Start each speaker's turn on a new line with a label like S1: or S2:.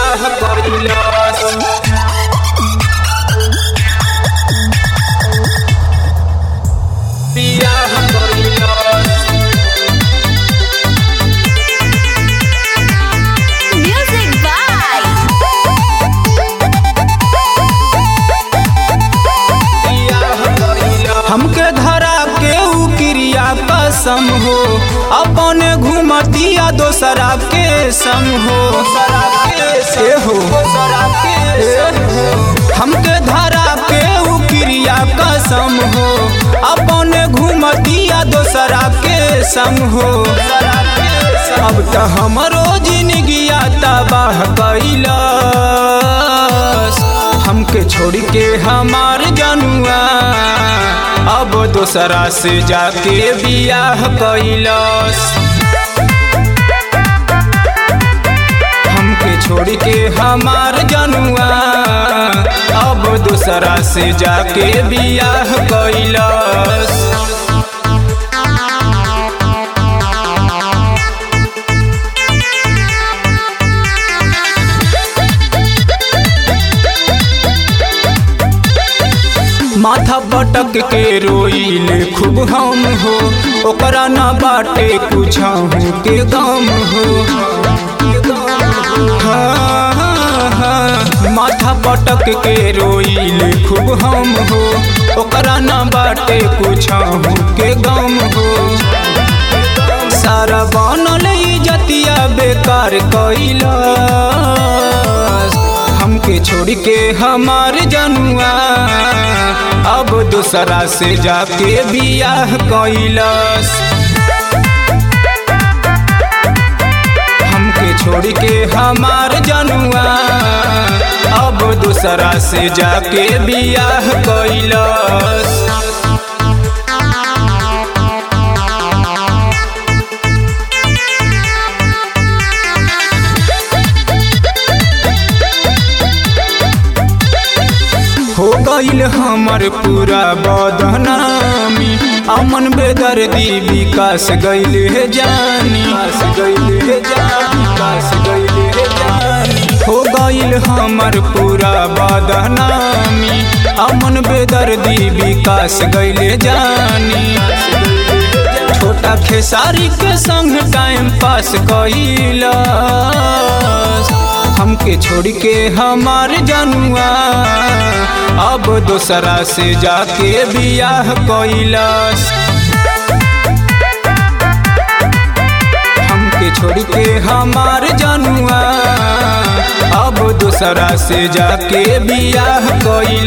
S1: बियाह कइलस। बियाह कइलस।
S2: Music by
S1: बियाह कइलस। हमके धरा के उ क्रिया कसम हो, अपन घूमतिया दोसरा के संग हो। हमके धरा के उ क्रिया कसम हो, अपन घूमतिया दोसरा के संग हो। अब त हमरो जिंदगिया तबाह कइलस। हमके छोड़ के हमार जनुआ अब दोसरा से जाके बियाह कइलस। हमके छोड़ के हमार जनुआ अब दोसरा से जाके बियाह कइलस। माथा पटक के रोइले खूब हम हो, ओकरा ना बाटे कुछहु के गम हो। हाँ, माथा पटक के रोइले खूब हम हो, ओकरा ना बाटे कुछहु के गम हो। सारा बनल इज्जतिया बेकार कइलस। हमके छोड़ के हमार जनुआ अब दूसरा से जाके बियाह कइलस। हमके छोड़ के हमार जनुआ अब दूसरा से जाके बियाह कइलस। हो गइल हमर पूरा बदनामी, अमन बेदर्दी विकास गइले हे जानी। हो गइल हमर पूरा बदनामी, अमन बेदर्दी विकास गइले जानी। छोटा खेसारी के संग टाइम पास कइलस। हमके छोड़ के हमार जनुआ अब दोसरा से जाके बियाह कइलस। हमके छोड़ के हमार जनुआ अब दोसरा से जाके बियाह कइलस।